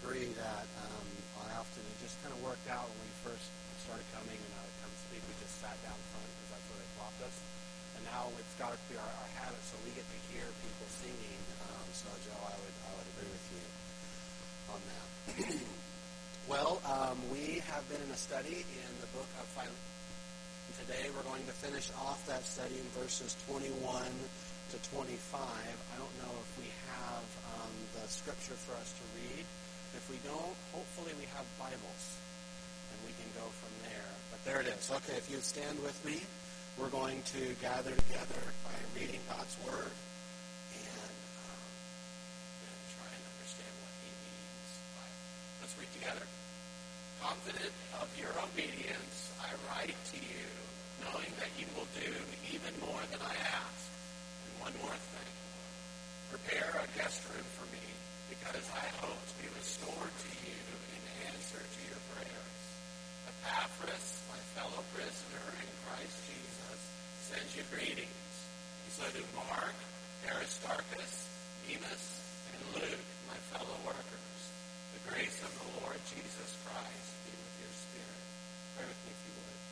agree that I often, it just kind of worked out when we first started coming and I would come speak. We just sat down front because that's where they plopped us. And now it's got to be our habit, so we get to hear people singing. So, Joe, I would agree with you on that. Well, we have been in a study in the book of Philemon. Today we're going to finish off that study in verses 21 to 25. I don't know if we have the scripture for us to read. If we don't, hopefully we have Bibles, and we can go from there. But there it is. Okay, if you would stand with me, we're going to gather together by reading God's Word and try and understand what He means. Let's read together. Confident of your obedience, I write to you, knowing that you will do even more than I ask. And one more thing. Prepare a guest room for me, because I hope to be restored to you in answer to your prayers. Epaphras, my fellow prisoner in Christ Jesus, sends you greetings. So do Mark, Aristarchus, Demas, and Luke, my fellow workers. The grace of the Lord Jesus Christ be with your spirit. Pray with me if you would.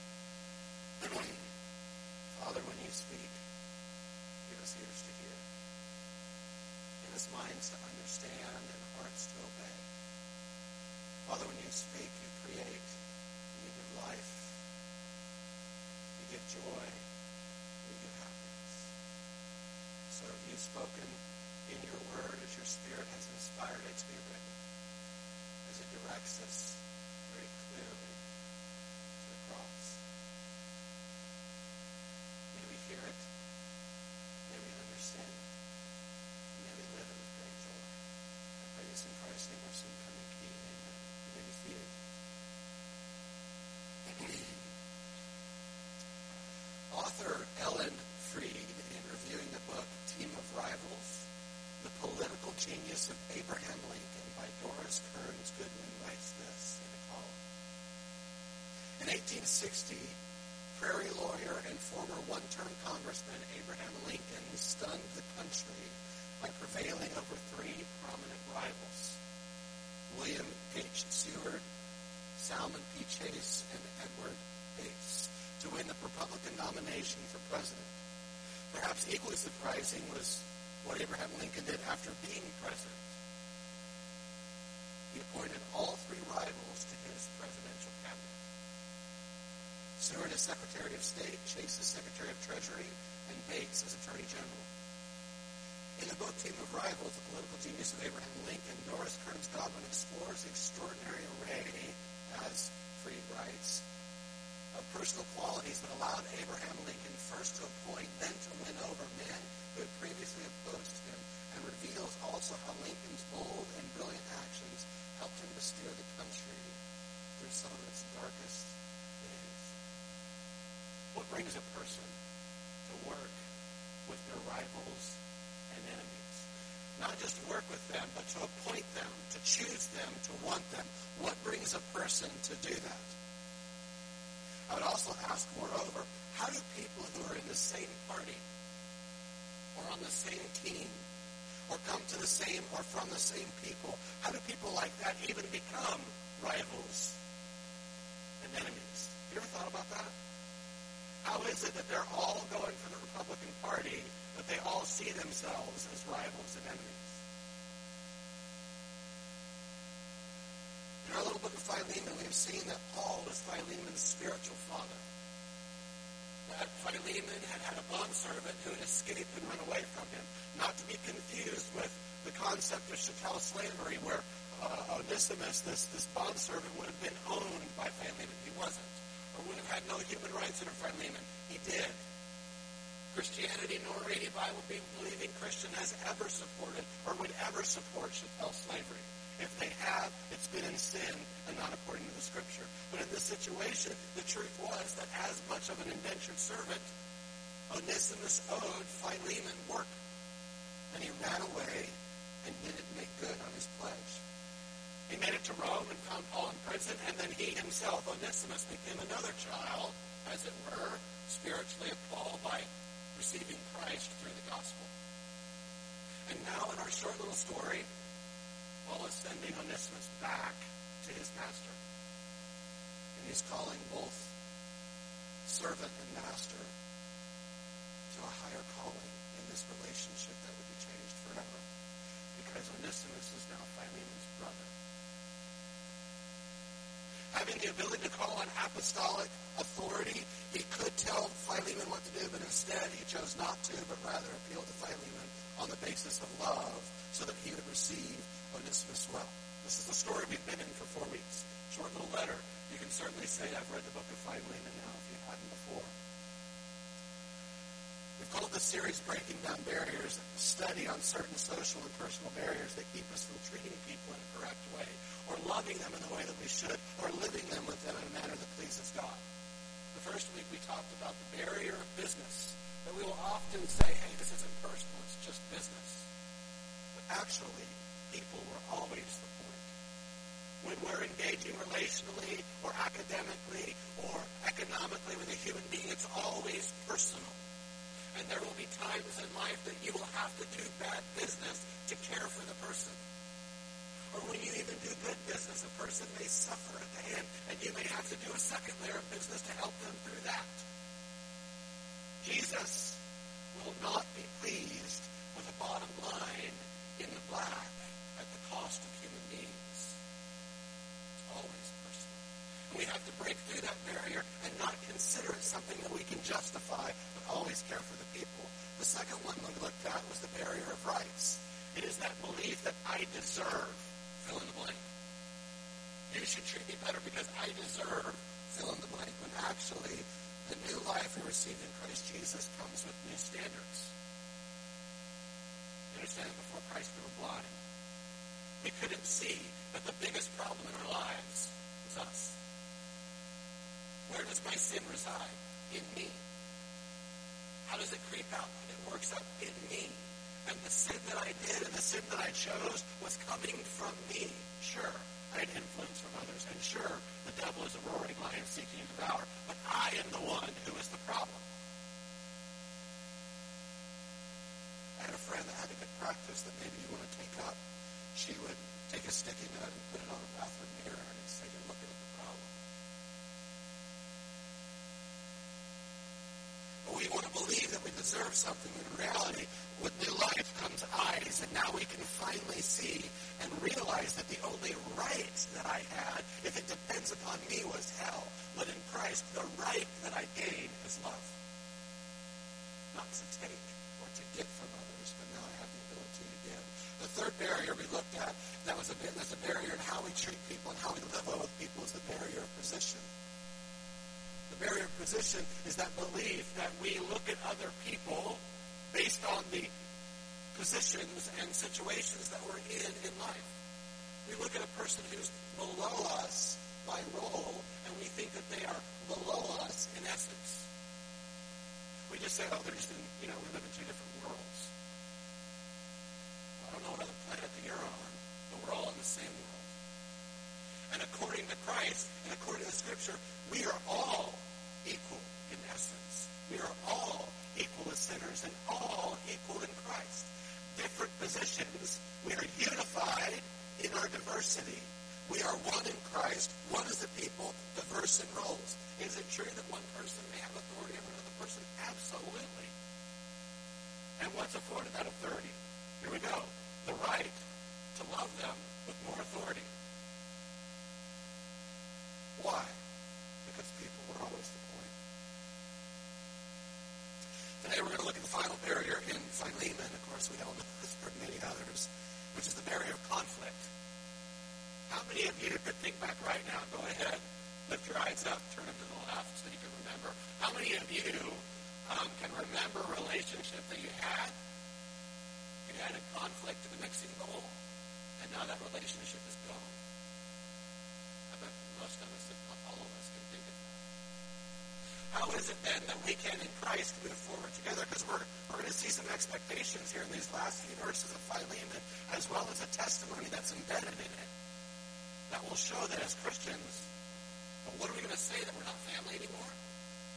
Father, when you speak, give us ears to hear. Give us minds to understand and hearts to obey. Father, when you speak, you create, you give life, you give joy, you give happiness. So have you spoken in your word as your Spirit has inspired it to be written, as it directs us very clearly to the cross. May we hear it, may we understand it, may we live it with great joy. I pray this in Christ's name, our soon coming King. Amen. You may be seated. Author Ellen Freed, in reviewing the book Team of Rivals, The Political Genius of Abraham Lincoln by Doris Kearns Goodwin, writes this in a column. In 1860, prairie lawyer and former one-term congressman Abraham Lincoln stunned the country by prevailing over three prominent rivals: William H. Seward, Salmon P. Chase, and Edward Bates, to win the Republican nomination for president. Perhaps equally surprising was what Abraham Lincoln did after being president. He appointed all three rivals to his presidential cabinet. Seward as Secretary of State, Chase as Secretary of Treasury, and Bates as Attorney General. In the book Team of Rivals, The Political Genius of Abraham Lincoln, Doris Kearns Goodwin explores the extraordinary array, as Freed writes, of personal qualities that allowed Abraham Lincoln first to appoint, then to win over men who had previously opposed him, and reveals also how Lincoln's bold and brilliant actions helped him to steer the country through some of its darkest days. What brings a person to work with their rivals and enemies? Not just work with them, but to appoint them, to choose them, to want them. What brings a person to do that? I would also ask, moreover, how do people who are in the same party or on the same team or come to the same or from the same people, how do people like that even become rivals and enemies? You ever thought about that? How is it that they're all going for the Republican Party, but they all see themselves as rivals and enemies? In our little book of Philemon, we've seen that Paul was Philemon's spiritual father. That Philemon had had a bondservant who had escaped and run away from him. Not to be confused with the concept of chattel slavery, where Onesimus, this bondservant, would have been owned by Philemon. He wasn't. Or would have had no human rights under Philemon. He did. Christianity, nor any Bible-believing Christian has ever supported or would ever support chattel slavery. If they have, it's been in sin and not according to the Scripture. But in this situation, the truth was that as much of an indentured servant, Onesimus owed Philemon work. And he ran away and didn't make good on his pledge. He made it to Rome and found Paul in prison, and then he himself, Onesimus, became another child, as it were, spiritually of Paul by receiving Christ through the gospel. And now in our short little story, Paul is sending Onesimus back to his master. And he's calling both servant and master to a higher calling in this relationship that would be changed forever. Because Onesimus is now Philemon's brother. Having the ability to call on apostolic authority, he could tell Philemon what to do, but instead he chose not to, but rather appealed to Philemon on the basis of love so that he would receive Onesimus well. This is the story we've been in for 4 weeks. Short little letter. You can certainly say I've read the book of Philemon now if you hadn't before. We've called this series Breaking Down Barriers, a study on certain social and personal barriers that keep us from treating people in a correct way, or loving them in the way that we should, or living them with them in a manner that pleases God. The first week we talked about the barrier of business, that we will often say, hey, this isn't personal, it's just business. But actually, people were always the point. When we're engaging relationally, or academically, or economically with a human being, it's always personal. And there will be times in life that you will have to do bad business to care for the person. Or when you even do good business, a person may suffer at the end, and you may have to do a second layer of business to help them through that. Jesus will not be pleased with a bottom line in the black at the cost of human beings. It's always personal. And we have to break through that barrier and not consider it something that we can justify, but always care for the people. The second one we looked at was the barrier of rights. It is that belief that I deserve fill in the blank. You should treat me better because I deserve fill in the blank, when actually the new life we received in Christ Jesus comes with new standards. You understand, before Christ we were blind. We couldn't see that the biggest problem in our lives was us. Where does my sin reside? In me. How does it creep out? It works out in me. And the sin that I did and the sin that I chose was coming from me. Sure, I had influence from others. And sure, the devil is a roaring lion seeking to devour. But I am the one who is the problem. I had a friend that had a good practice that maybe you want to take up. She would take a sticky note and put it on a bathroom mirror and say, you're looking at the problem. But we want to believe that we deserve something. In reality, with new life comes eyes, and now we can finally see and realize that the only right that I had, if it depends upon me, was hell. But in Christ, the right that I gain is love. Not to take or to get from others, but now I have the ability to give. The third barrier we looked at, that's a barrier in how we treat people and how we live well with people, is the barrier of position. The barrier of position is that belief that we look at other people based on the positions and situations that we're in life. We look at a person who's below us by role, and we think that they are below us in essence. We just say, oh, they're just we live in two different worlds. I don't know what other planet that you're on, but we're all in the same world. And according to Christ, and according to Scripture, we are all equal in essence. We are all equal as sinners and all equal in Christ. Different positions. We are unified in our diversity. We are one in Christ, one as a people, diverse in roles. Is it true that one person may have authority over another person? Absolutely. And what's afforded that authority? Here we go. The right to love them with more authority. Why? Because people were always the point. Today we're going to look at the final barrier in Philemon. Of course, we all know this for many others, which is the barrier of conflict. How many of you could think back right now? Go ahead, lift your eyes up, turn them to the left so you can remember. How many of you can remember a relationship that you had? You had a conflict in the mixing bowl, and now that relationship is gone. I bet most of us, if not all of us, can think of that. How is it then that we can, in Christ, move forward together? Because we're going to see some expectations here in these last few verses of Philemon, as well as a testimony that's embedded in it that will show that as Christians, but what are we going to say, that we're not family anymore?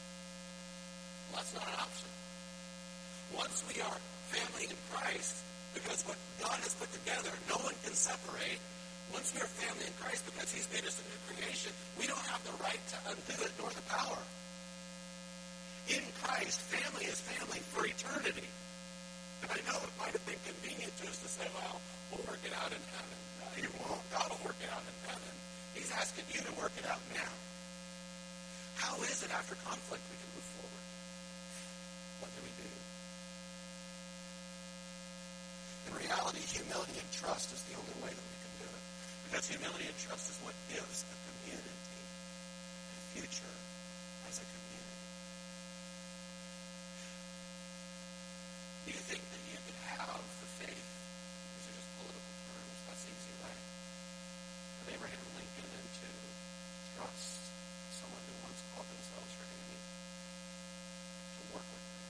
Well, that's not an option. Once we are family in Christ, Because what God has put together, no one can separate. Once we are family in Christ, because he's made us a new creation, we don't have the right to undo it nor the power. In Christ, family is family for eternity. And I know it might have been convenient to us to say, well, we'll work it out in heaven. No, you won't. God will work it out in heaven. He's asking you to work it out now. How is it after conflict we can move forward? What do we do? In reality, humility and trust is the only way that we can do it. Because humility and trust is what gives a community a future as a community. Do you think that you could have the faith? These are just political terms. That's easy, right? Of Abraham Lincoln and to trust someone who once called themselves your enemy, to work with them,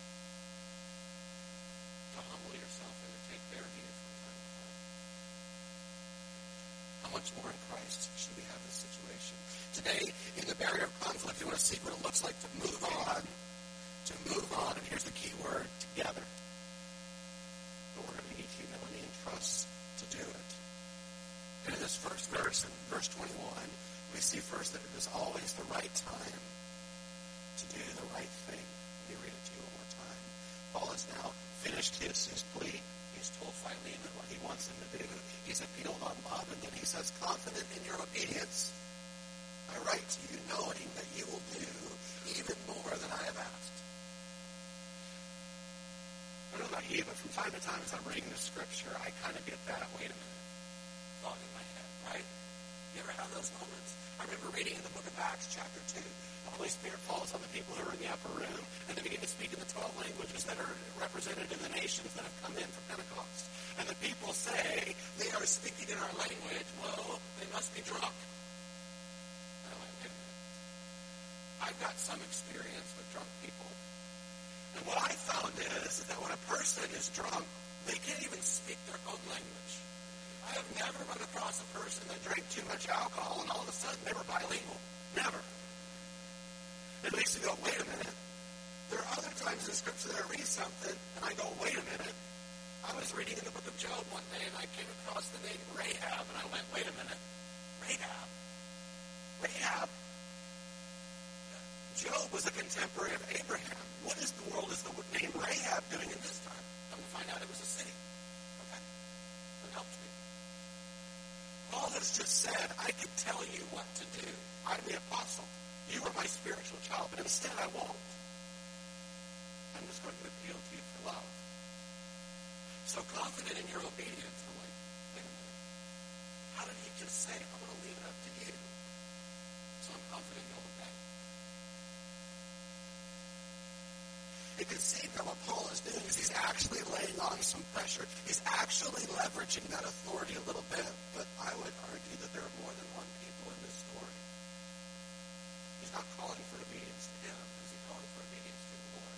to humble yourself and to take their view from time to time. How much more in Christ should we have this situation? Today, in the barrier of conflict, we want to see what it looks like to move on. To move on, and here's the key word, together. But we're going to need humility and trust to do it. And in this first verse, in verse 21, we see first that it is always the right time to do the right thing. Let me read it to you one more time. Paul has now finished his plea. He's told Philemon what he wants him to do. He's appealed on love, and then he says, confident in your obedience, I write to you knowing that you will do even more than I have asked. I don't know about you, but from time to time as I'm reading the scripture, I kind of get that, wait a minute, thought in my head, right? You ever have those moments? I remember reading in the book of Acts, chapter 2, the Holy Spirit falls on the people who are in the upper room, and they begin to speak in the 12 languages that are represented in the nations that have come in for Pentecost. And the people say, they are speaking in our language, well, they must be drunk. And I'm like, wait a minute. I've got some experience with drunk people. And what I found is that when a person is drunk, they can't even speak their own language. I have never run across a person that drank too much alcohol and all of a sudden they were bilingual. Never. At least you go, wait a minute. There are other times in Scripture that I read something and I go, wait a minute. I was reading in the book of Job one day and I came across the name Rahab and I went, wait a minute. Rahab? Rahab? Job was a contemporary of Abraham. What in the world is the name Rahab doing in this time? Come to find out it was a city. Okay. That helps me. Paul has just said, I could tell you what to do. I'm the apostle. You are my spiritual child, but instead I won't. I'm just going to appeal to you for love. So confident in your obedience, I'm like, wait a minute. How did he just say, I'm going to leave it up to you? So I'm confident you'll obey. It could seem that what Paul is doing is he's actually laying on some pressure. He's actually leveraging that authority a little bit. But I would argue that there are more than one people in this story. He's not calling for obedience to him. He's calling for obedience to the Lord.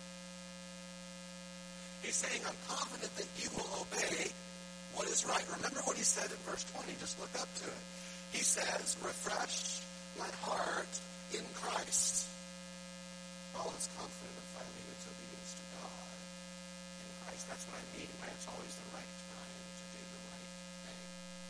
He's saying, I'm confident that you will obey what is right. Remember what he said in verse 20. Just look up to it. He says, refresh my heart in Christ. Paul is confident of Philemon's obedience to God in Christ. That's what I mean by it's always the right time to do the right thing.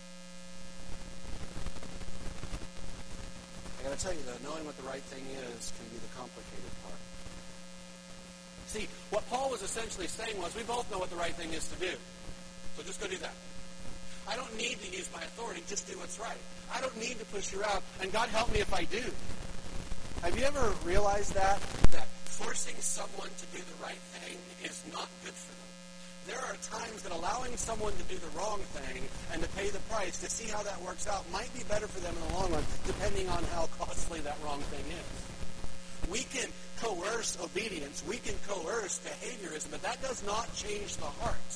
I got to tell you, though, knowing what the right thing is can be the complicated part. See, what Paul was essentially saying was, we both know what the right thing is to do. So just go do that. I don't need to use my authority. Just do what's right. I don't need to push you out. And God help me if I do. Have you ever realized that forcing someone to do the right thing is not good for them? There are times that allowing someone to do the wrong thing and to pay the price to see how that works out might be better for them in the long run, depending on how costly that wrong thing is. We can coerce obedience. We can coerce behaviorism, but that does not change the heart.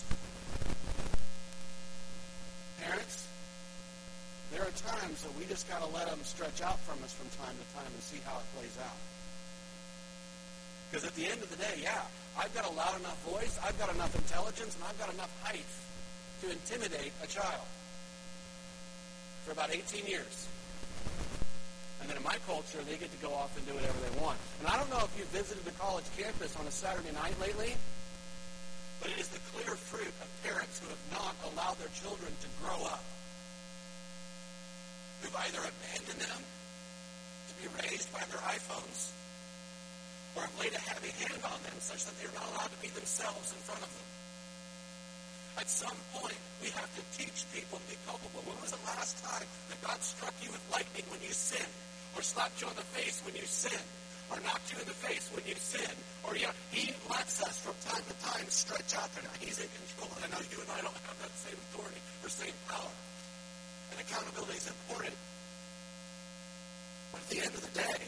Parents, there are times that we just got to let them stretch out from us from time to time and see how it plays out. Because at the end of the day, yeah, I've got a loud enough voice, I've got enough intelligence, and I've got enough height to intimidate a child for about 18 years. And then in my culture, they get to go off and do whatever they want. And I don't know if you've visited the college campus on a Saturday night lately, but it is the clear fruit of parents who have either abandoned them to be raised by their iPhones, or have laid a heavy hand on them such that they're not allowed to be themselves in front of them. At some point, we have to teach people to be culpable. When was the last time that God struck you with lightning when you sinned, or slapped you on the face when you sinned, or knocked you in the face when you sinned? Or, he lets us from time to time stretch out there. Now, he's in control, and I know you and I don't have that same authority or same power. And accountability is important. But at the end of the day,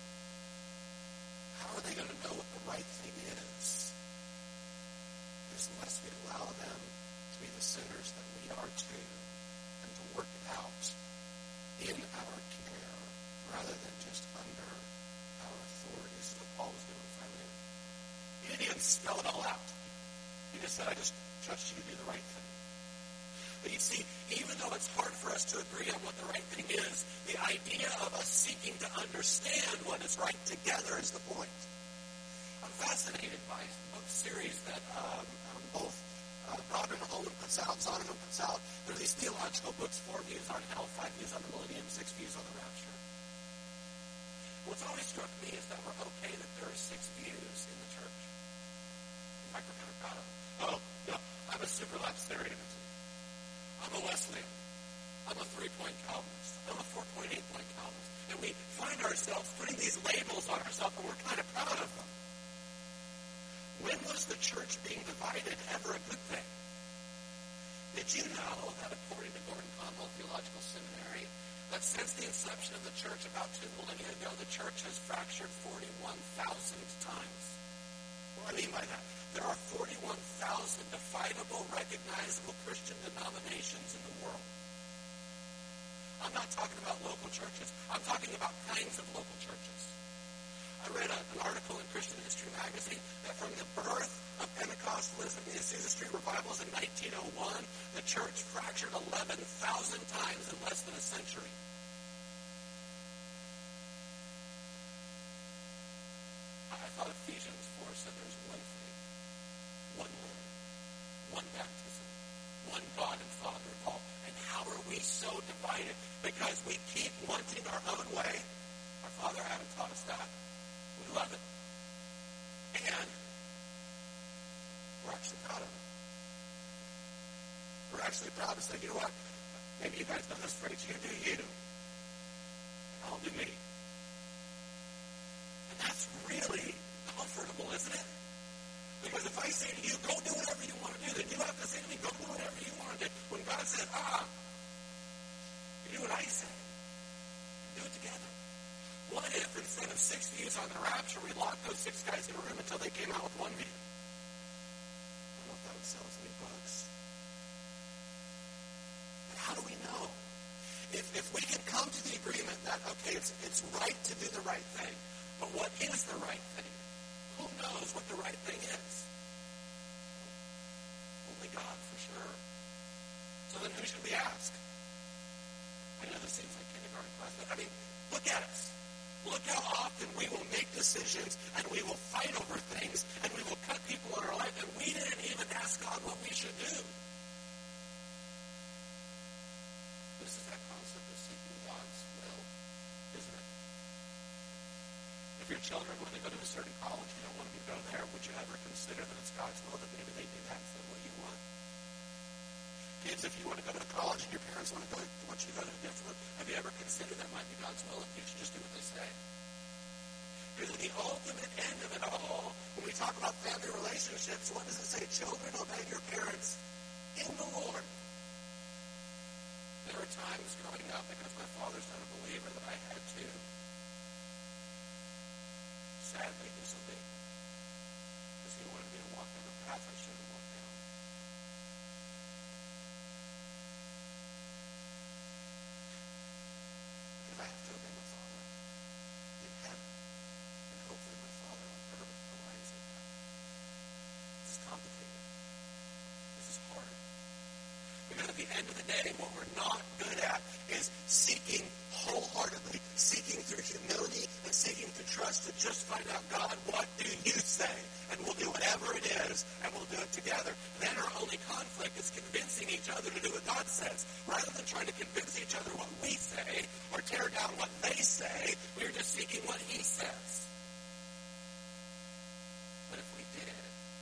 how are they going to know what the right thing is? Because unless we allow them to be the sinners that we are too, and to work it out in our care rather than just under our authority. This is what Paul was doing finally. He didn't even spell it all out. He just said, I just trust you to do the right thing. But you see, even though it's hard for us to agree on what the right thing is, the idea of us seeking to understand what is right together is the point. I'm fascinated by a book series that both Brodman and Holman puts out, Zondervan puts out. There are these theological books, 4 views on hell, 5 views on the millennium, 6 views on the rapture. What's always struck me is that we're okay that there are 6 views in the church. In fact, we're kind of proud of them. Oh, no, I'm a superlapsarian. I'm a Wesleyan. I'm a 3-point Calvinist. I'm a 4.8-point Calvinist. And we find ourselves putting these labels on ourselves, and we're kind of proud of them. When was the church being divided ever a good thing? Did you know that according to Gordon Conwell Theological Seminary, that since the inception of the church about 2 millennia ago, the church has fractured 41,000 times? What do I mean by that? There are 41,000 definable, recognizable Christian denominations in the world. I'm not talking about local churches. I'm talking about kinds of local churches. I read an article in Christian History magazine that from the birth of Pentecostalism and the Azusa Street revivals in 1901, the church fractured 11,000 times in less than a century. I thought Ephesians 4 said there's one faith, one Lord, one baptism, one God and Father of all. And how are we so divided? Because we keep wanting our own way. Our Father Adam taught us that. We love it. And we're actually proud of it. We're actually proud to say, you know what? Maybe you guys know this phrase, you do you. I'll do me. And that's really comfortable, isn't it? Because if I say to you, go do whatever you want to do, then you have to say to me, go do whatever you want to do. When God said, you do what I say. Do it together. What if instead of 6 views on the rapture, we locked those 6 guys in a room until they came out with 1 view? I don't know if that would sell as many books. But how do we know? If we can come to the agreement that, okay, it's right to do the right thing, but what is the right thing? Who knows what the right thing is? Only God, for sure. So then who should we ask? I know this seems like kindergarten class, but I mean, look at us. Look how often we will make decisions and we will fight over things and we will cut people in our life and we didn't even ask God what we should do. This is that concept of seeking God's will, isn't it? If your children, when they go to a certain college, you don't want them to go there, would you ever consider that it's God's will that maybe they do that instead of what you want? Kids, if you want to go to college and your parents want you to go to a different, have you ever considered that might be God's will if you should just do what they say? Because at the ultimate end of it all, when we talk about family relationships, what does it say? Children, obey your parents in the Lord. There were times growing up, because my father's not a believer, that I had to sadly disobey. Because he wanted me to walk down a path I shouldn't walk down. Because I have to obey my Father in heaven. And hopefully my Father on earth. But why is it that? This is complicated. This is hard. Because at the end of the day, what we're not good at is seeking wholeheartedly, seeking through humility and seeking through trust to just find out, God, what do you say? And we'll do whatever it is, and we'll do it together. Then our only conflict is convincing each other to do what God says. Rather than trying to convince each other what we say or tear down what they say, we're just seeking what he says. But if we did,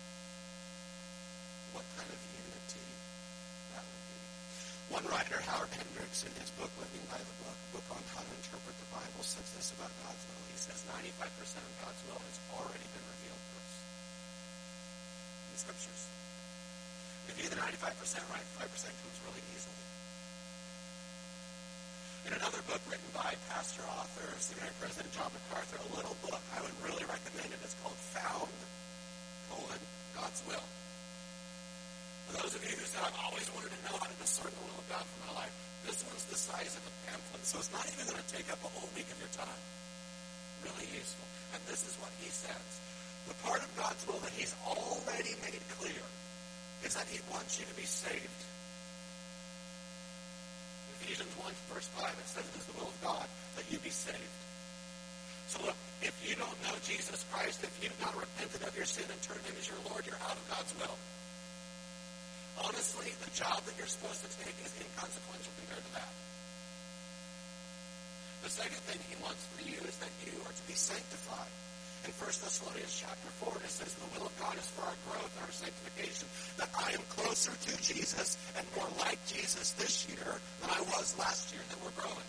what kind of unity that would be. One writer, Howard Hendricks, in his book, Living by the Book on How to Interpret the Bible, says this about God's will. He says 95% of God's will has already been revealed to us in the Scriptures. If you get the 95% right, 5% comes really easily. In another book written by pastor, author, seminary president John MacArthur, a little book I would really recommend it. It's called Found, God's Will. For those of you who said, I've always wanted to know how to discern the will of God for my life, this one's the size of a pamphlet, so it's not even going to take up a whole week of your time. Really useful. And this is what he says. The part of God's will that he's already made clear is that he wants you to be saved. Ephesians 1, verse 5, it says it is the will of God that you be saved. So look, if you don't know Jesus Christ, if you've not repented of your sin and turned him as your Lord, you're out of God's will. Honestly, the job that you're supposed to take is inconsequential compared to that. The second thing he wants for you is that you are to be sanctified. In 1 Thessalonians chapter 4, it says the will of God is for our growth, our sanctification, that I am closer to Jesus and more like Jesus this year than I was last year, that we're growing.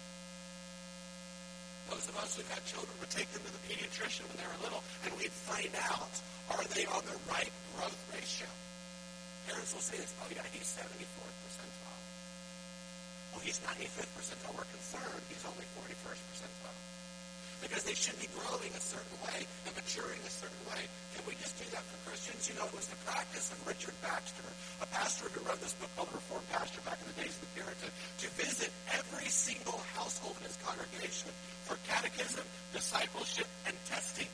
Those of us who've had children would take them to the pediatrician when they were little, and we'd find out, are they on the right growth ratio? Parents will say this, oh yeah, he's 74th percentile. Oh, he's 95th percentile. We're concerned he's only 41st percentile. Because they should be growing a certain way and maturing a certain way. Can we just do that for Christians? You know, it was the practice of Richard Baxter, a pastor who wrote this book called The Reformed Pastor back in the days of the Puritan, to visit every single household in his congregation for catechism, discipleship, and testing.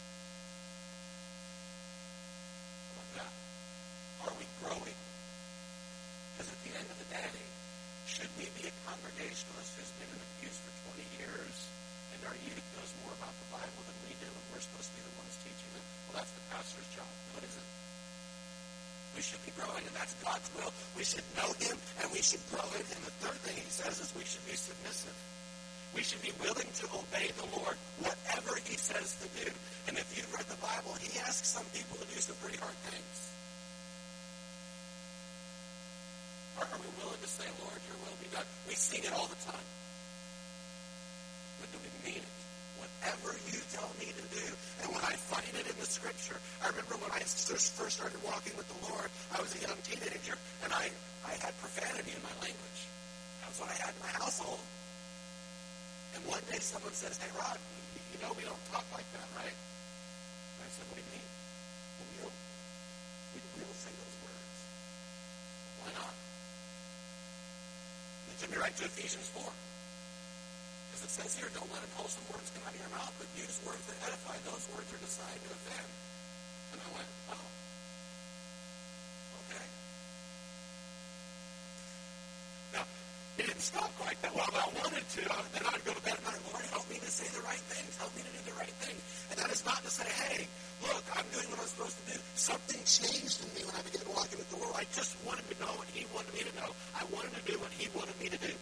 How about that? Are we growing? Because at the end of the day, should we be a congregationalist who's been in the pews for 20 years and our youth knows more about the Bible than we do and we're supposed to be the ones teaching them? Well, that's the pastor's job. No, it isn't. We should be growing, and that's God's will. We should know him, and we should grow in him. The third thing he says is we should be submissive. We should be willing to obey the Lord, whatever he says to do. And if you've read the Bible, he asks some people to do some pretty hard things. Are we willing to say, Lord, your will be done? We sing it all the time. But do we mean it? Whatever you tell me to do. And when I find it in the Scripture, I remember when I first started walking with the Lord, I was a young teenager, and I had profanity in my language. That was what I had in my household. And one day someone says, hey, Rod, you know we don't talk like that, right? And I said, what do you mean? Well, we don't say those words. Why not? And it took me right to Ephesians 4. Because it says here, don't let unwholesome words come out of your mouth, but use words that edify. Those words are designed to offend. And I went, oh, okay. Now, it didn't stop quite that well, but I wanted to. Then I'd go to bed at night, Lord, help me to say the right things. Help me to do the right thing. And that is not to say, hey, look, I'm doing what I'm supposed to do. Something changed in me when I began walking with the Lord. I just wanted to know what he wanted me to know. I wanted to do what he wanted me to do.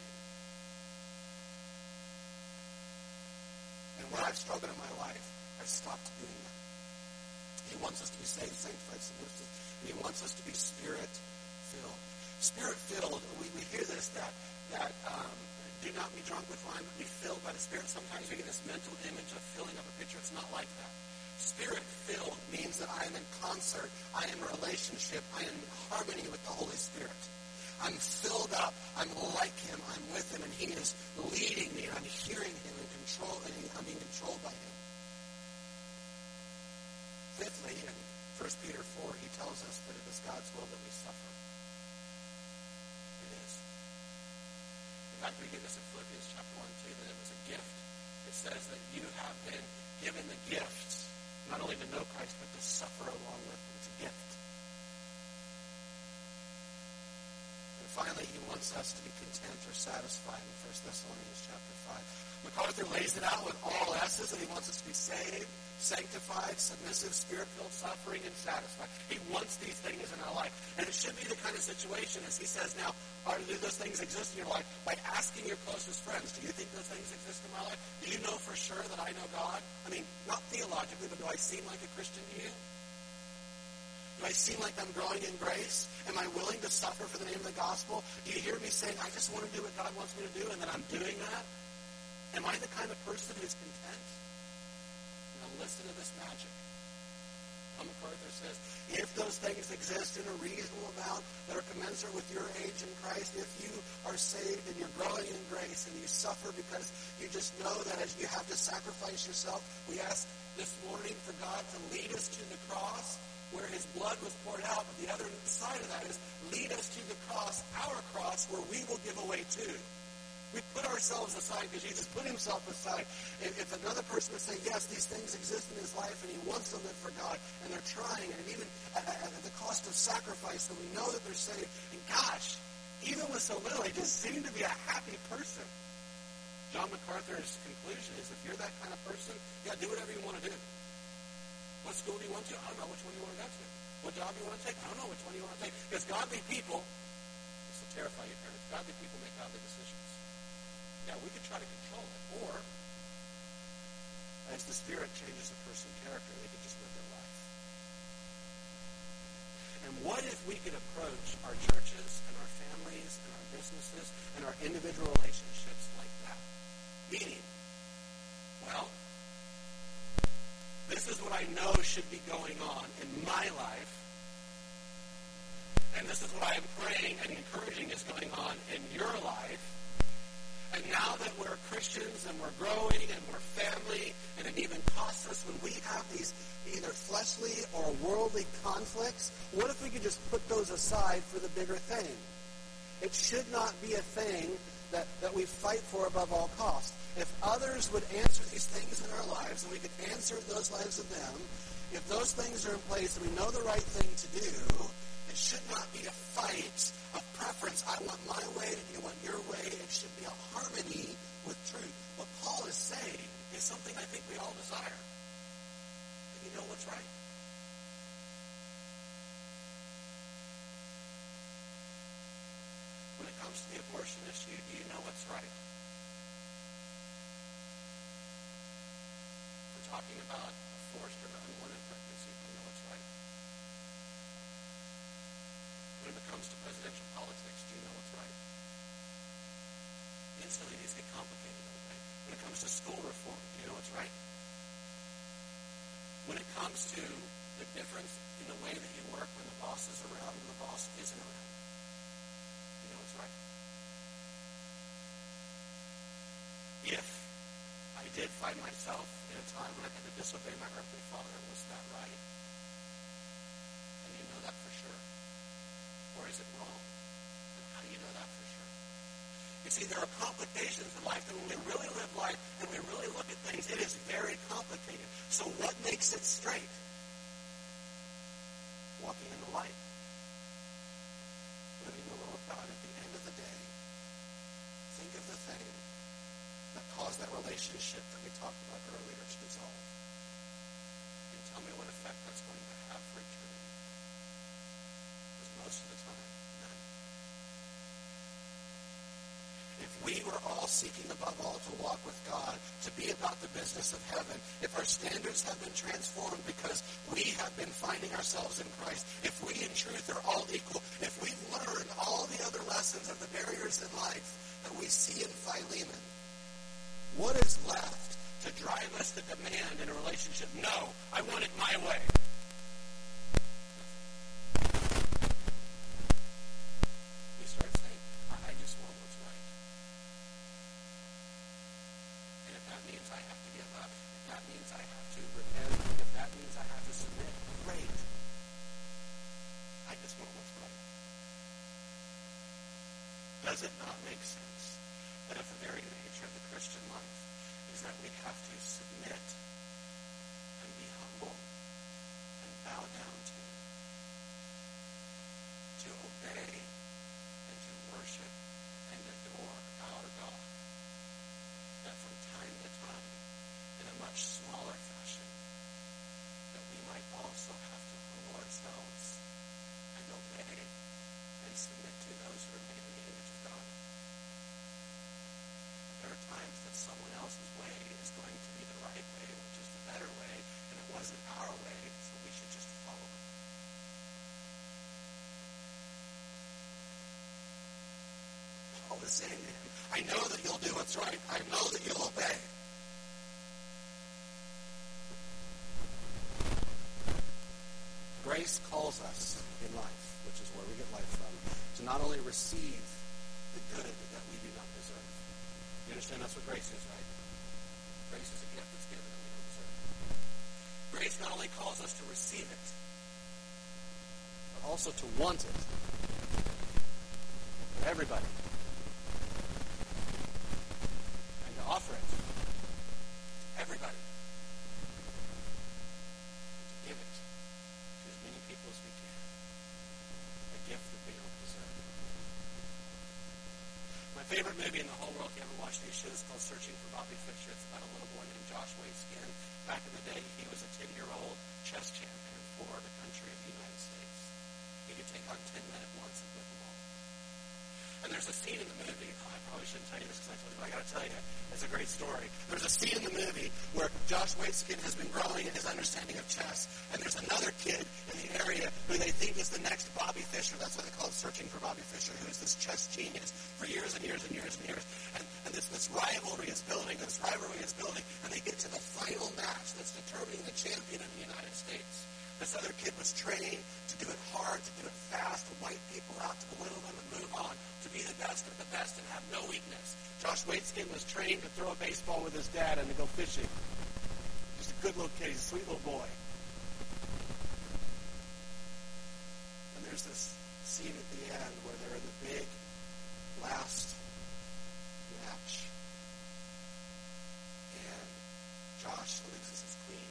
And where I've struggled in my life, I've stopped doing that. He wants us to be saved, sanctified, submissive, and he wants us to be Spirit-filled. Spirit-filled, we hear this, that do not be drunk with wine, but be filled by the Spirit. Sometimes we get this mental image of filling up a pitcher. It's not like that. Spirit-filled means that I am in concert, I am in relationship, I am in harmony with the Holy Spirit. I'm filled up, I'm like him, I'm with him, and he is leading me, and I'm hearing him and I'm being controlled by him. Fifthly, in 1 Peter 4, he tells us that it is God's will that we suffer. It is. In fact, we get this in Philippians chapter 1 too, that it was a gift. It says that you have been given the gifts, not only to know Christ, but to suffer along with him. It's a gift. In finally, he wants us to be content or satisfied in 1 Thessalonians chapter 5. MacArthur lays it out with all S's, and he wants us to be saved, sanctified, submissive, spirit-filled, suffering, and satisfied. He wants these things in our life. And it should be the kind of situation, as he says now, do those things exist in your life? By asking your closest friends, do you think those things exist in my life? Do you know for sure that I know God? I mean, not theologically, but do I seem like a Christian to you? Do I seem like I'm growing in grace? Am I willing to suffer for the name of the gospel? Do you hear me saying, I just want to do what God wants me to do, and then I'm doing that? Am I the kind of person who's content? Now listen to this magic. MacArthur says, if those things exist in a reasonable amount that are commensurate with your age in Christ, if you are saved and you're growing in grace and you suffer because you just know that as you have to sacrifice yourself, we ask this morning for God to lead us to the cross where his blood was poured out, but the other side of that is lead us to the cross, our cross, where we will give away too. We put ourselves aside because Jesus put himself aside. If another person would say, yes, these things exist in his life and he wants to live for God, and they're trying, and even at the cost of sacrifice, and we know that they're saved, and gosh, even with so little, they just seem to be a happy person. John MacArthur's conclusion is if you're that kind of person, yeah, do whatever you want to do. What school do you want to? I don't know which one you want to go to. What job you want to take? I don't know which one you want to take. Because godly people, this will terrify you parents, godly people make godly decisions. Yeah, we could try to control it. Or, as the Spirit changes a person's character, they could just live their life. And what if we could approach our churches and our families and our businesses and our individual relationships like that? Meaning, well, this is what I know should be going on in my life, and this is what I am praying and encouraging is going on in your life. And now that we're Christians and we're growing and we're family, and it even costs us when we have these either fleshly or worldly conflicts, what if we could just put those aside for the bigger thing? It should not be a thing that we fight for above all costs. If others would answer these things in our lives, and we could answer those lives of them, if those things are in place and we know the right thing to do, it should not be a fight of preference. I want my way and you want your way. It should be a harmony with truth. What Paul is saying is something I think we all desire. And you know what's right? When it comes to the abortion issue, do you know what's right? We're talking about forced or unwanted pregnancy. Do you know what's right? When it comes to presidential politics, do you know what's right? Instantly these get complicated, don't they? When it comes to school reform, do you know what's right? When it comes to the difference in the way that you work when the boss is around and the boss isn't around, you know what's right? If I did find myself in a time when I had to disobey my earthly father, was that right? And you know that for sure. Or is it wrong? And how do you know that for sure? You see, there are complications in life, and when we really live life and we really look at things, it is very complicated. So what makes it straight? Walking in the light. Living the will of God. At the end of the day, think of the thing that caused that relationship that we talked about earlier to dissolve. And tell me what effect that's going to have for eternity. Because most of the time, none. If we were all seeking above all to walk with God, to be about the business of heaven, if our standards have been transformed because we have been finding ourselves in Christ, if we in truth are all equal, if we've learned all the other lessons of the barriers in life that we see in Philemon, what is left to drive us to demand in a relationship, no, I want it my way? We start saying, I just want what's right. And if that means I have to give up, if that means I have to repent, if that means I have to submit, great. I just want what's right. Does it not make sense that if the very nature of the Christian life is that we have to submit and be humble and bow down to obey and to is saying to him, I know that you'll do what's right. I know that you'll obey. Grace calls us in life, which is where we get life from, to not only receive the good that we do not deserve. You understand that's what grace is, right? Grace is a gift that's given that we don't deserve. Grace not only calls us to receive it, but also to want it for everybody. And to offer it to everybody. And to give it to as many people as we can. A gift that we don't deserve. My favorite movie in the whole world, if you haven't watched these shows, is called Searching for Bobby Fischer. It's about a little boy named Josh Waitzkin. Back in the day, he was a 10-year-old chess champion for the country of the United States. He could take on 10 men at once and whip them all. And there's a scene in the movie, I probably shouldn't tell you this because I told you, but I got to tell you, it's a great story. There's a scene in the movie where Josh Waitzkin has been growing in his understanding of chess, and there's another kid in the area who they think is the next Bobby Fischer. That's why they call it Searching for Bobby Fischer, who is this chess genius for years and years and years and years. And this rivalry is building, and they get to the final match that's determining the champion of the United States. This other kid was trained to do it hard, to do it fast, to wipe people out, to belittle them and move on, to be the best of the best and have no weakness. Josh Waitzkin was trained to throw a baseball with his dad and to go fishing. Just a good little kid, he's a sweet little boy. And there's this scene at the end where they're in the big last match. And Josh loses his queen.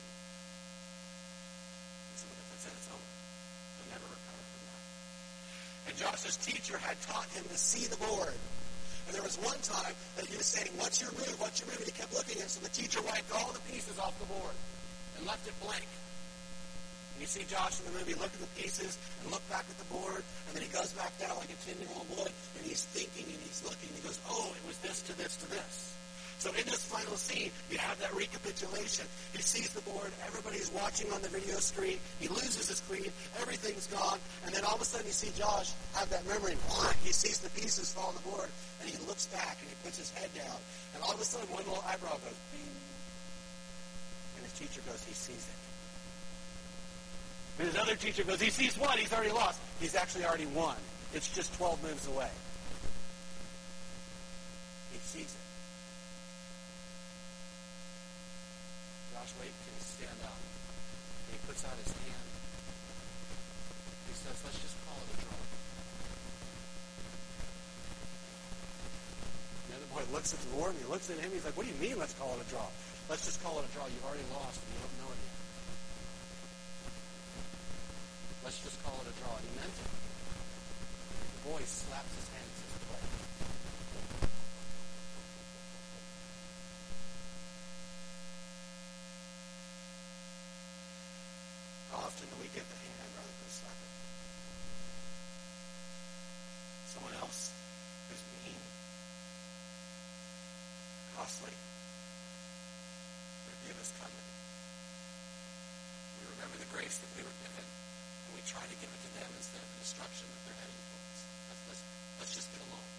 He'll never recover from that. And Josh's teacher had taught him to see the board. And there was one time that he was saying, what's your move? What's your move? And he kept looking at it, so the teacher wiped all the pieces off the board and left it blank. And you see Josh in the movie look at the pieces and look back at the board, and then he goes back down like a 10-year-old boy, and he's thinking and he's looking, and he goes, oh, it was this to this to this. So in this final scene, you have that recapitulation. He sees the board. Everybody's watching on the video screen. He loses his queen. Everything's gone. And then all of a sudden you see Josh have that memory. He sees the pieces fall on the board. And he looks back and he puts his head down. And all of a sudden one little eyebrow goes, bing. And his teacher goes, he sees it. And his other teacher goes, he sees what? He's already lost. He's actually already won. It's just 12 moves away. He sees it. Josh Waitzkin stand up. And he puts out his hand. He says, let's just call it a draw. The other boy looks at the board and he looks at him. He's like, what do you mean let's call it a draw? Let's just call it a draw. You've already lost and you don't know it yet. Let's just call it a draw. And he meant it. The boy slaps his hand and says, play. How often do we give the hand rather than slap it? Someone else who's mean, costly. Their give is coming. We remember the grace that we were given, and we try to give it to them instead of the destruction that they're heading towards. Let's just get along.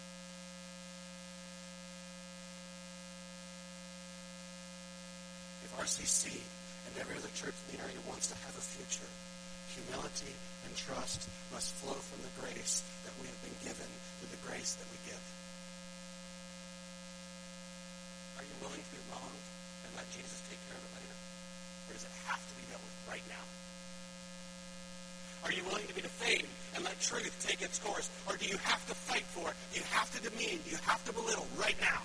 If RCC and every other church in the area wants to have a future, humility and trust must flow from the grace that we have been given to the grace that we give. Are you willing to be wronged and let Jesus take care of it later? Or does it have to be dealt with right now? Are you willing to be defamed and let truth take its course? Or do you have to fight for it? Do you have to demean? Do you have to belittle right now?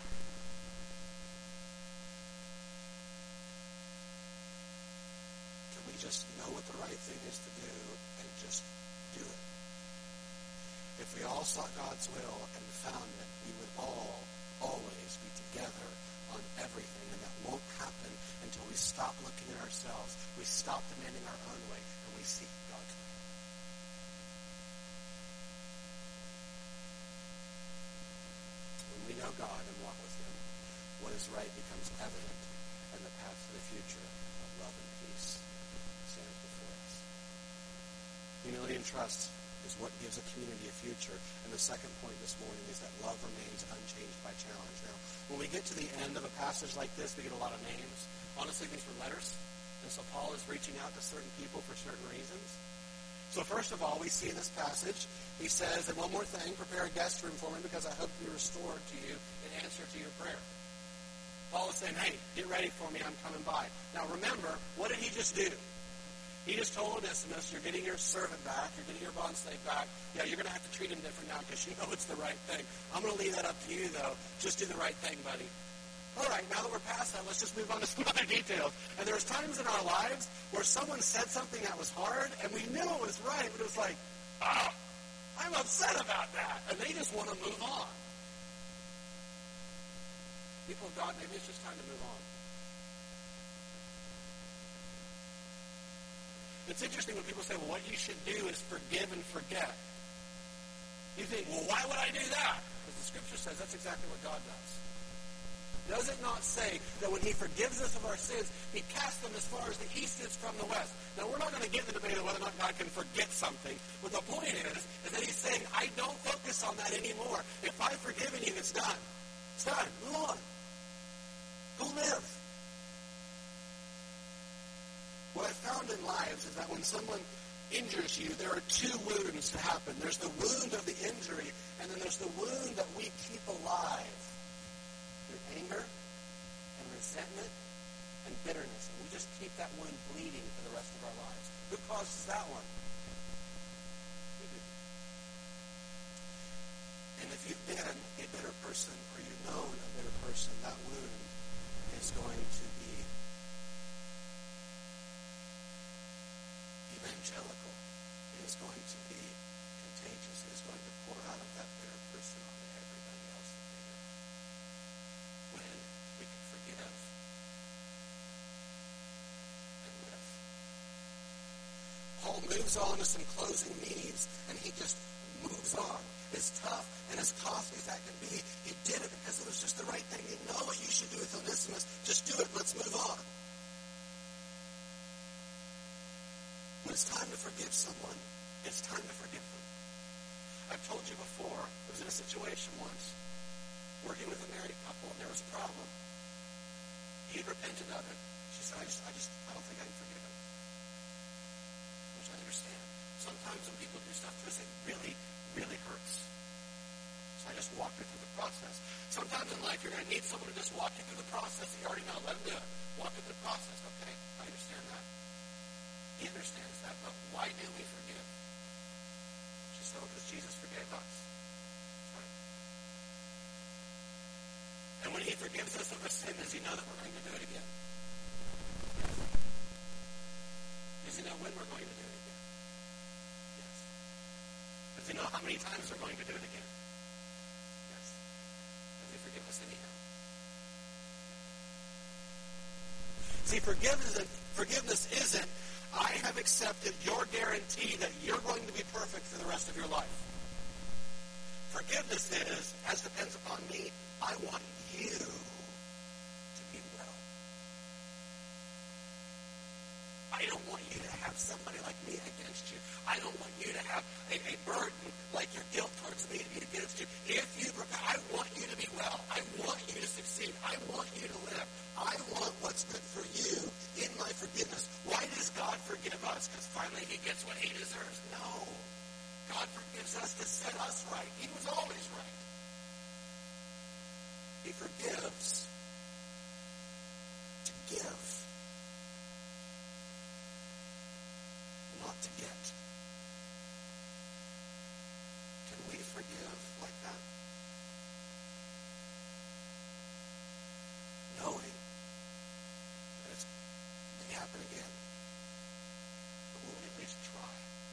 Just know what the right thing is to do and just do it. If we all sought God's will and found it, we would all always be together on everything, and that won't happen until we stop looking at ourselves, we stop demanding our own way, and we seek God's way. When we know God and walk with Him, what is right becomes evident, and the path to the future of love and peace stands before us. Humility and trust is what gives a community a future. And the second point this morning is that love remains unchanged by challenge. Now, when we get to the end of a passage like this, we get a lot of names. Honestly, these were letters. And so Paul is reaching out to certain people for certain reasons. So first of all, we see in this passage, he says, and one more thing, prepare a guest room for me because I hope to be restored to you in answer to your prayer. Paul is saying, hey, get ready for me, I'm coming by. Now remember, what did he just do? He just told Onesimus, you're getting your servant back, you're getting your bond slave back. Yeah, you're going to have to treat him different now because you know it's the right thing. I'm going to leave that up to you, though. Just do the right thing, buddy. All right, now that we're past that, let's just move on to some other details. And there's times in our lives where someone said something that was hard, and we knew it was right, but it was like, I'm upset about that. And they just want to move on. People of God, maybe it's just time to move on. It's interesting when people say, well, what you should do is forgive and forget. You think, well, why would I do that? Because the Scripture says that's exactly what God does. Does it not say that when he forgives us of our sins, he casts them as far as the east is from the west? Now, we're not going to get in the debate of whether or not God can forget something, but the point is that he's saying, I don't focus on that anymore. If I've forgiven you, it's done. It's done. Move on. Go live. What I found in lives is that when someone injures you, there are two wounds to happen. There's the wound of the injury, and then there's the wound that we keep alive through anger and resentment and bitterness. And we just keep that wound bleeding for the rest of our lives. Who causes that one? We do. And if you've been a bitter person or you've known a bitter person, that wound is going to be evangelical. It is going to be contagious. It is going to pour out of that bitter person onto everybody else that they know. When we can forgive and live. Paul moves on to some closing needs, and he just moves on. As tough and as costly as that can be, he did it because it was just the right thing. You know what you should do with Onesimus. Just do it. Let's move on. When it's time to forgive someone, it's time to forgive them. I've told you before, I was in a situation once, working with a married couple, and there was a problem. He had repented of it. She said, I don't think I can forgive him. Which I understand. Sometimes when people do stuff to us, it really, really hurts. So I just walked her through the process. Sometimes in life, you're going to need someone to just walk you through the process that you already know. Let them do it. Walk you through the process. Okay, I understand that. He understands that, but why do we forgive? She said, because Jesus forgave us. Right. And when he forgives us of a sin, does he know that we're going to do it again? Yes. Does he know when we're going to do it again? Yes. Does he know how many times we're going to do it again? Yes. Does he forgive us anyhow? See, forgiveness isn't, I have accepted your guarantee that you're going to be perfect for the rest of your life. Forgiveness is, as depends upon me, I want you to be well. I don't want you to have somebody like me against you. I don't want you to have a burden like your guilt towards me to be against you. If you repent, I want you to be well. I want you to succeed. I want you to live. I want what's good for you in my forgiveness. Why does God forgive us? Because finally he gets what he deserves? No. God forgives us to set us right. He was always right. He forgives to give, not to get. Can we forgive like that? Knowing that it's going to happen again. But will we at least try?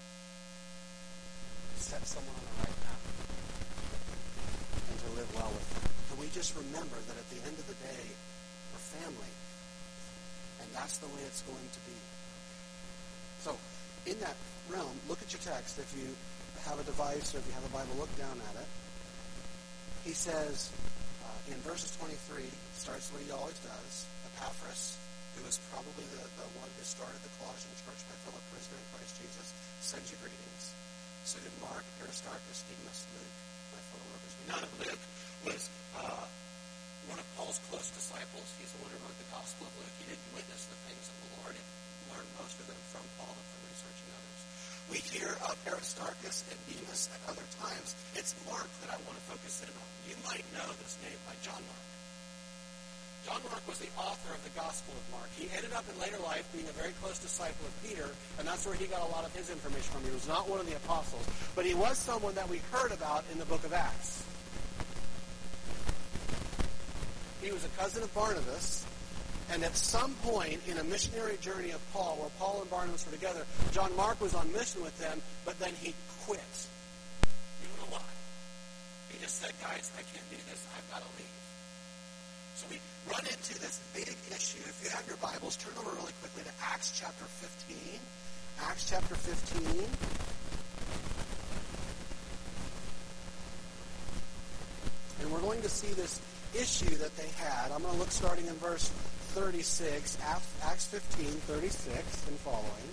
Set someone on the right path and to live well with them. Can we just remember that at the end of the day, we're family. And that's the way it's going to be. So, in that realm, look at your text. If you have a device or if you have a Bible, look down at it. He says, in verses 23, starts what he always does. Epaphras, who was probably the one who started the Colossian church by Philip, prisoner in Christ Jesus, sends you greetings. So did Mark, Aristarchus, Demas, Luke, my fellow workers. We know that Luke was one of Paul's close disciples. He's the one who wrote the Gospel of Luke. He didn't witness the things of the Lord. He learned most of them from Paul and from researching others. We hear of Aristarchus and Demas at other times. It's Mark that I want to focus in on. You might know this name by John Mark. John Mark was the author of the Gospel of Mark. He ended up in later life being a very close disciple of Peter, and that's where he got a lot of his information from. He was not one of the apostles, but he was someone that we heard about in the book of Acts. He was a cousin of Barnabas, and at some point in a missionary journey of Paul, where Paul and Barnabas were together, John Mark was on mission with them, but then he quit. You don't know why. He just said, guys, I can't do this. I've got to leave. So we run into this big issue. If you have your Bibles, turn over really quickly to Acts chapter 15. Acts chapter 15. And we're going to see this issue that they had. I'm going to look starting in verse 36, Acts 15, 36 and following.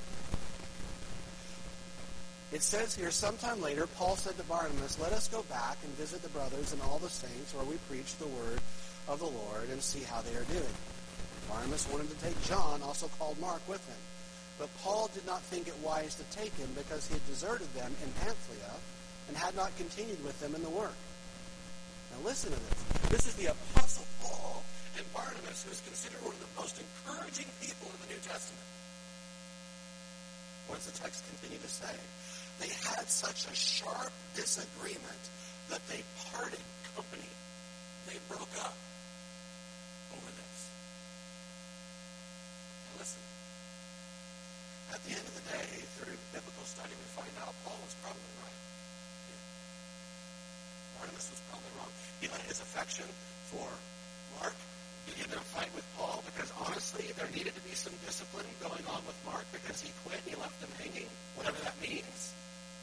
It says here, sometime later, Paul said to Barnabas, let us go back and visit the brothers and all the saints where we preach the word of the Lord and see how they are doing. Barnabas wanted to take John, also called Mark, with him. But Paul did not think it wise to take him because he had deserted them in Pamphylia and had not continued with them in the work. Now listen to this. This is the Apostle Paul and Barnabas, who is considered one of the most encouraging people in the New Testament. What does the text continue to say? They had such a sharp disagreement that they parted company. They broke up over this. Now listen. At the end of the day, through biblical study, we find out Paul was probably right. Barnabas was probably wrong. He let his affection for Mark begin a fight with Paul because honestly, there needed to be some discipline going on with Mark because he quit and he left them hanging, whatever that means.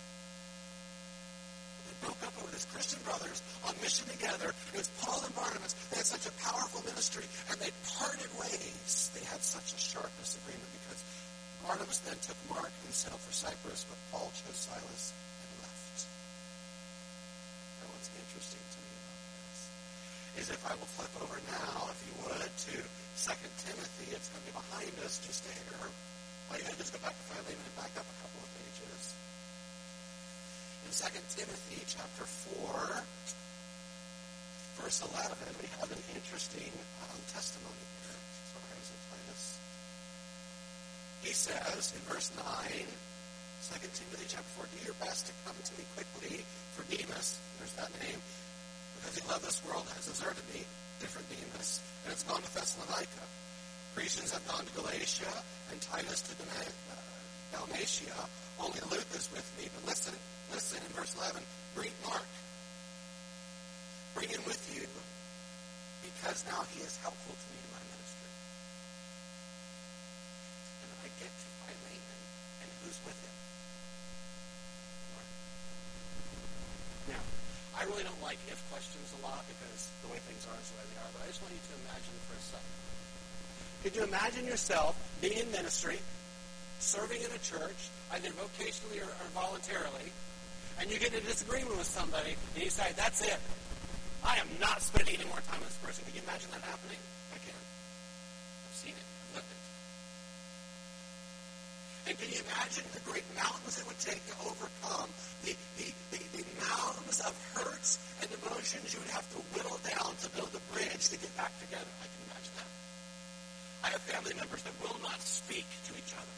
They broke up over this. Christian brothers on mission together. It was Paul and Barnabas. They had such a powerful ministry, and they parted ways. They had such a sharp disagreement because Barnabas then took Mark and sailed for Cyprus, but Paul chose Silas and left. Now, what's interesting to me about this is if I will flip over now, if you would, to 2 Timothy. It's going to be behind us just a hair. All you got to do is go back to Philemon and back up a couple of pages. In 2 Timothy chapter 4, verse 11, we have an interesting testimony here. Sorry, I was in Titus. He says in verse 9, 2 Timothy chapter 4, do your best to come to me quickly, for Demas, there's that name, because he loved this world and has deserted me, different Demas, and it's gone to Thessalonica. Cretans have gone to Galatia, and Titus to Dalmatia. Only Luke is with me. But listen, in verse 11, bring Mark. Bring him with you, because now he is helpful to me in my ministry. And I get to Philemon, and who's with him? Mark. Now, I really don't like if questions a lot because the way things are is the way they are, but I just want you to imagine for a second. Could you imagine yourself being in ministry, serving in a church, either vocationally or voluntarily, and you get in a disagreement with somebody, and you say, that's it. I am not spending any more time with this person. Can you imagine that happening? I can. I've seen it. I've lived it. And can you imagine the great mountains it would take to overcome the mountains of hurts and emotions you would have to whittle down to build a bridge to get back together? I can imagine that. I have family members that will not speak to each other.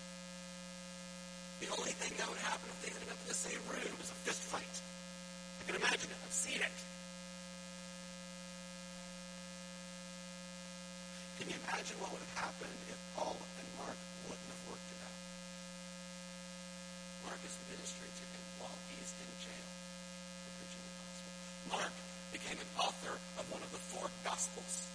The only thing that would happen if they ended up in the same room is a fist fight. I can imagine it. I've seen it. Can you imagine what would have happened if Paul and Mark wouldn't have worked it out? Mark is ministering to him while he's in jail for preaching the gospel. Mark became an author of one of the 4 Gospels.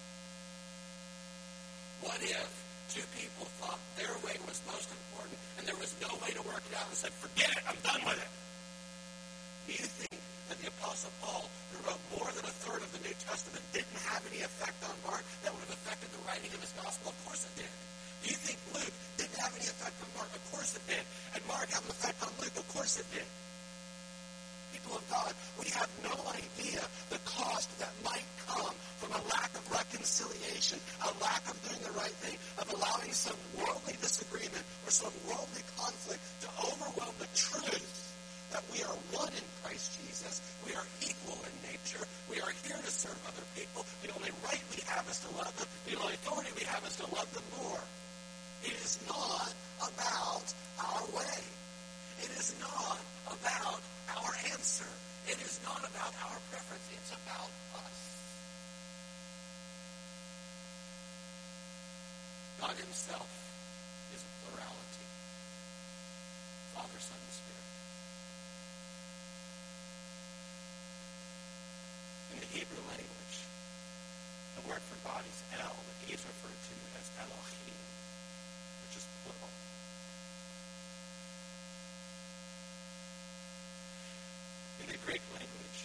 What if 2 people thought their way was most important and there was no way to work it out and said, forget it, I'm done with it? Do you think that the Apostle Paul, who wrote more than a third of the New Testament, didn't have any effect on Mark that would have affected the writing of his gospel? Of course it did. Do you think Luke didn't have any effect on Mark? Of course it did. And Mark had an effect on Luke? Of course it did. People of God, we have no idea the cost that might come from a lack of reconciliation, a lack of doing the right thing, of allowing some worldly disagreement or some worldly conflict to overwhelm the truth that we are one in Christ Jesus. We are equal in nature. We are here to serve other people. The only right we have is to love them. The only authority we have is to love them more. It is not about our way. It is not about our answer. It is not about our preference. It's about us. God himself is a plurality. Father, Son, and Spirit. In the Hebrew language, the word for God is El, but he is referred to as Elohim, which is plural. In the Greek language,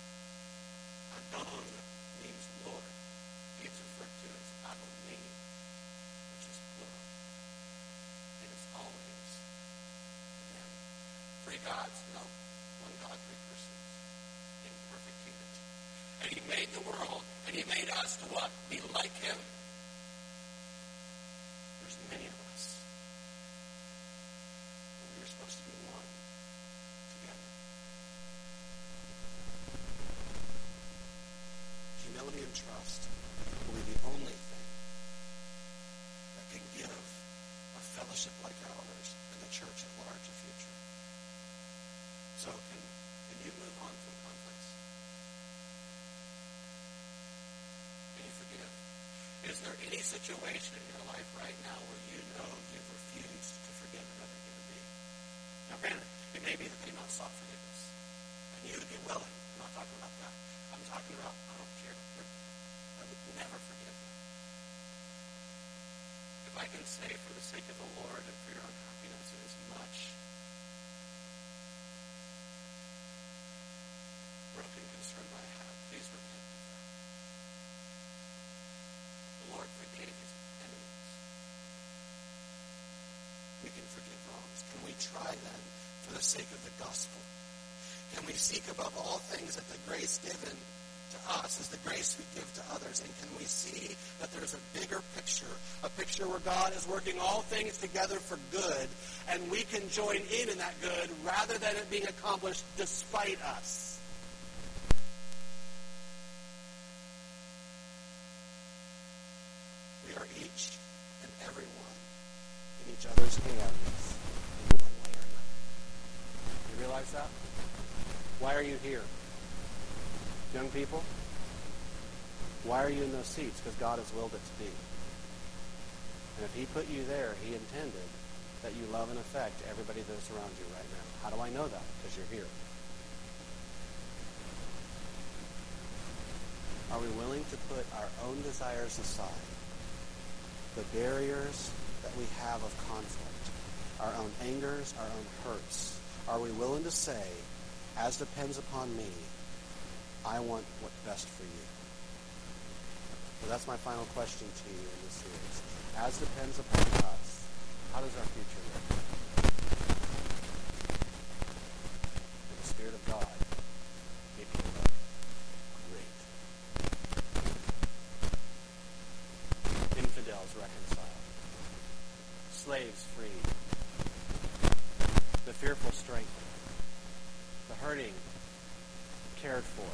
Adon means Lord. He is referred to as Adonai, which is plural. It is always him. Three gods? No. One God, three persons. In perfect unity. And he made the world, and he made us to what? Be like him. There's many of us. And we are supposed to be one together. Humility and trust will be the only thing that can give a fellowship like ours and the church at large a future. So can you move on from conflicts? Can you forgive? Is there any situation in your life right now where you know you've refused to forgive another human being? Now granted, it may be that they not sought forgiveness. And you would be willing. I'm not talking about that. I'm talking about, I don't care. I would never forgive them. If I can say for the sake of the Lord and for your own happiness, it is much broken concern that I have. Please repent of that. The Lord forgave his enemies. We can forgive wrongs. Can we try then for the sake of the gospel? Can we seek above all things that the grace given to us is the grace we give to others? And can we see that there's a bigger picture, a picture where God is working all things together for good, and we can join in that good rather than it being accomplished despite us? We are each and every one in each other's hands in one way or another. You realize that? Why are you here? Young people? Why are you in those seats? Because God has willed it to be. And if he put you there, he intended that you love and affect everybody that's around you right now. How do I know that? Because you're here. Are we willing to put our own desires aside? The barriers that we have of conflict, our own angers, our own hurts. Are we willing to say, as depends upon me, I want what's best for you? So that's my final question to you in this series. As depends upon us, how does our future look? May the Spirit of God make you look great. Infidels reconciled. Slaves freed. The fearful strengthened. The hurting cared for,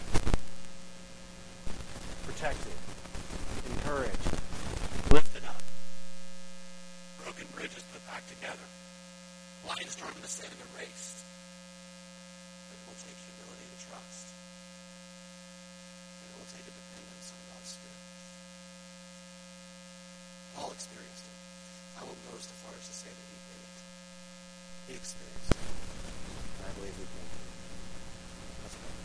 protected, encouraged, lifted up, broken bridges put back together, lines drawn in the sand erased. It will take humility and trust. It will take a dependence on God's Spirit. Paul experienced it. I won't go so far as to say that he did it. He experienced it. And I believe we can. Let's pray.